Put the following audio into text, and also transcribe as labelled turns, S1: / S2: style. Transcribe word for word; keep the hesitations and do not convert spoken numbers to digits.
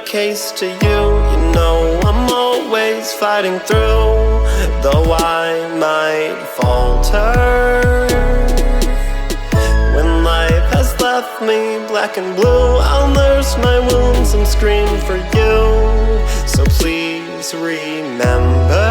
S1: case to you. You know I'm always fighting through, though I might falter. When life has left me black and blue, I'll nurse my wounds and scream for you. So please remember,